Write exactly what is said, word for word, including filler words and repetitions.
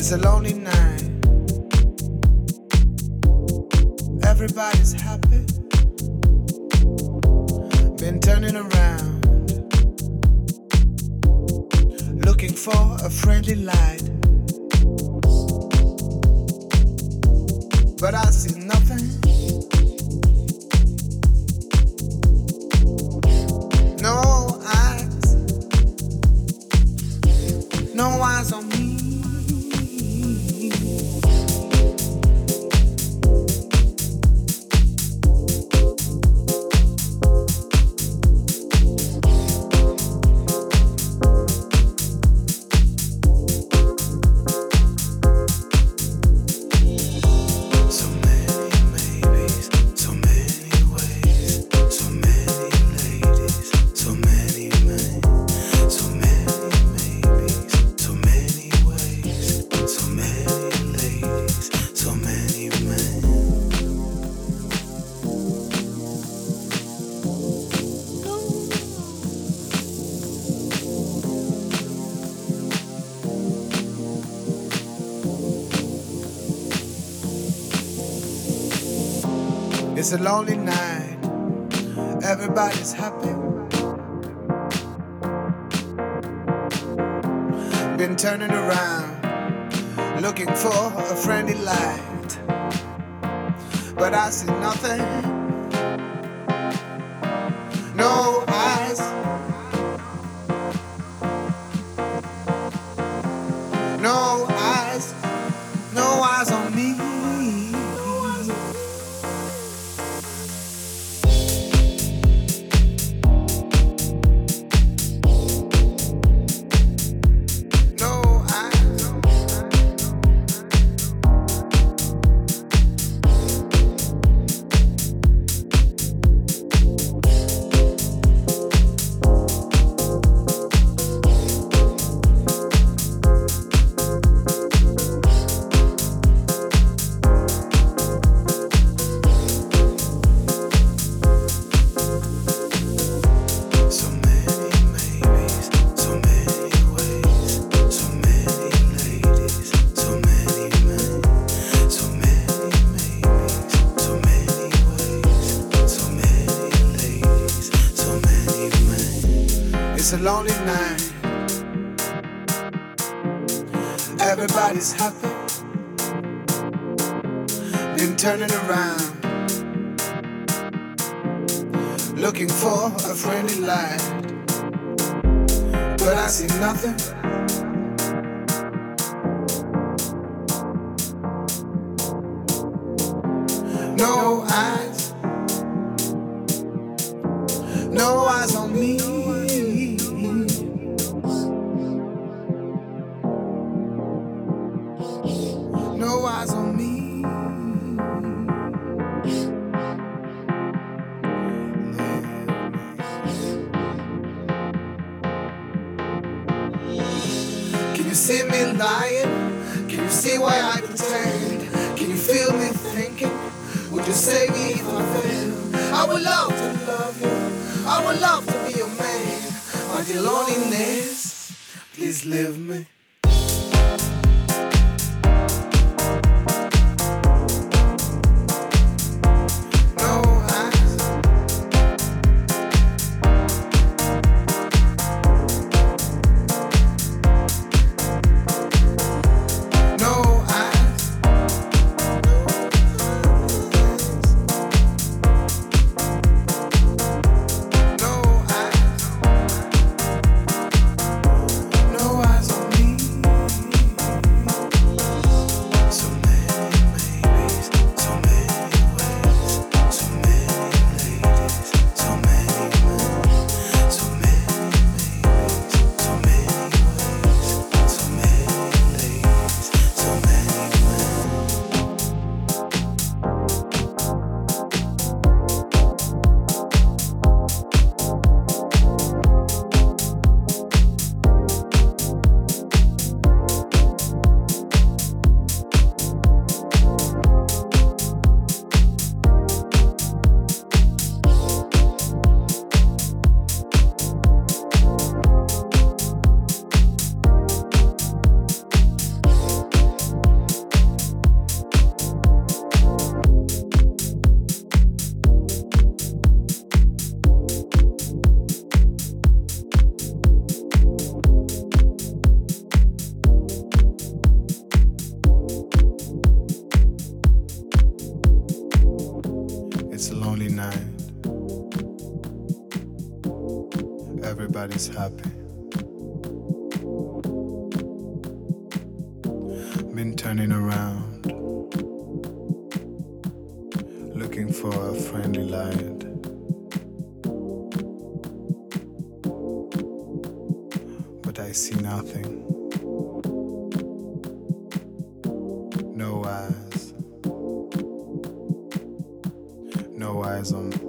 It's a lonely night. Everybody's happy. Been turning around, looking for a friendly light. But I see nothing. No eyes. No eyes on me. It's a lonely night. Everybody's happy. Been turning around, looking for a friendly light. But I see nothing. No eyes. No eyes. No eyes on me. It's a lonely night. Everybody's happy. Been turning around, looking for a friendly light. But I see nothing. No eyes. No eyes on me. No eyes on me. Can you see me lying? Can you see why I pretend? Can you feel me thinking? Would you save me if I fail? I would love to love you. I would love to be your man. My dear loneliness, please leave me. No eyes on me. everybody's happy. Been turning around, looking for a friendly light. But I see nothing. No eyes. No eyes on